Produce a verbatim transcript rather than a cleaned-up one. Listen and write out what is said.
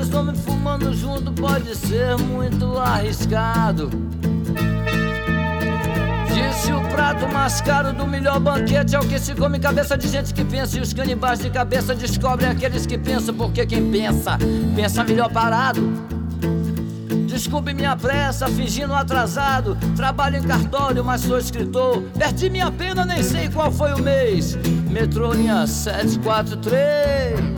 Três homens fumando junto pode ser muito arriscado. Disse o prato mais caro do melhor banquete é o que se come cabeça de gente que pensa. E os canibais de cabeça descobrem aqueles que pensam, porque quem pensa, pensa melhor parado. Desculpe minha pressa, fingindo atrasado. Trabalho em cartório, mas sou escritor. Perdi minha pena, nem sei qual foi o mês. Metrô linha sete quatro três.